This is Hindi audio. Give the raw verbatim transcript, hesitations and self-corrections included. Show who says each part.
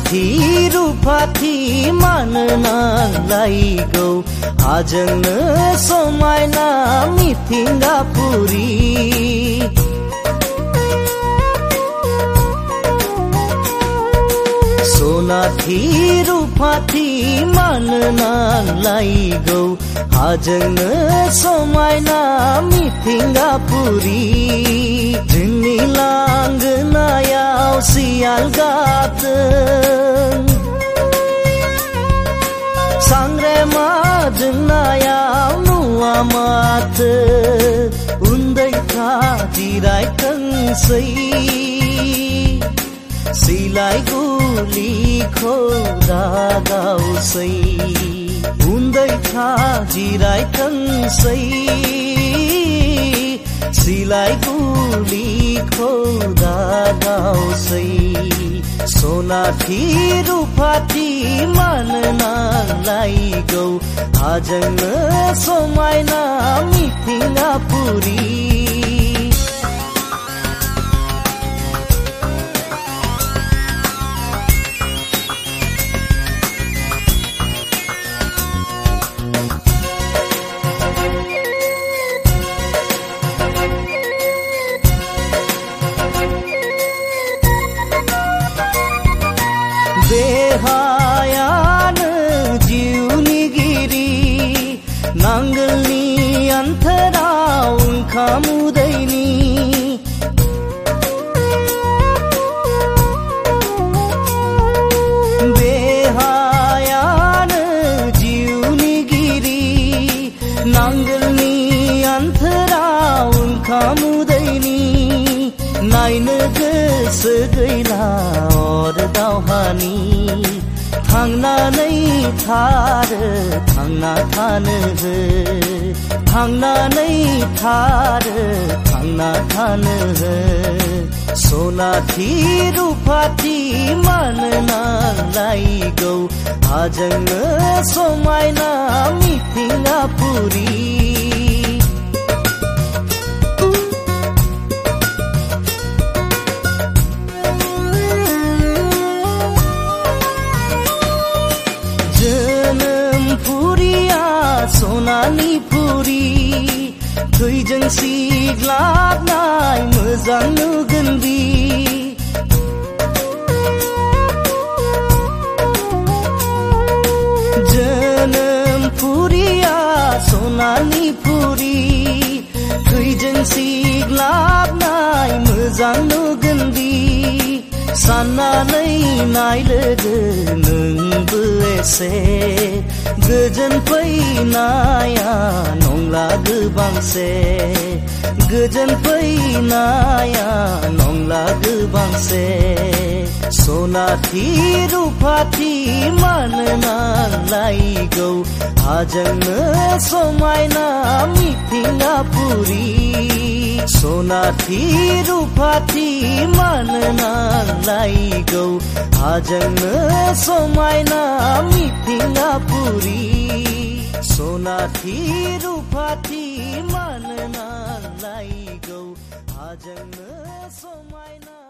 Speaker 1: सनाथि रुफाथि माननांलायगौ हाजोंनो समायना मिथिंगापुरी सनाथि रुफाथि माननांलायगौ हाजोंनो समायना मिथिंगापुरी जोंनि लांगोनायाव सियाल गाबदों सांग्रेमा जोंनायाव नुवा माथो उन्दैफ्रा जिरायथोंसै सिलाय गुलिखौ दागावसै उन्दैफ्रा जिरायथोंसै सिलाय गुलिखौ दागावसै सनाथि रुफाथि माननांलायगौ हाजोंनो समायना मिथिंगापुरी देहायानो जिउनि गिरि नांगोलनि आन्थोराव ओंखाम उदैनि देहायानो जिउनि गिरि नांगोलनि आन्थोराव ओंखाम उदैनि नायनो गोसो गैला अर दावहानि थांनानै थारो थांना थानो हो थांनानै थारो थांना थानो हो सनाथि रुफाथि माननांलायगौ हाजोंनो समायना मिथिंगापुरी सनानि फुरि थैजों सिग्लाबनाय मोजां नुगोन बि जोनोम फुरिया सनानि फुरि थैजों सिग्लाबनाय मोजां नुगोन बि साननानै नाय लोगो नोंबो एसे गोजोन फैनाया नंला गोबांसे गोजोन फैनाया नंला गोबांसे सनाथि रुफाथि माननांलायगौ हाजोंनो समायना मिथिंगापुरी सनाथि रुफाथि माननांलायगौ हाजोंनो समायना मिथिंगापुरी सनाथि रुफाथि माननांलायगौ हाजोंनो समायना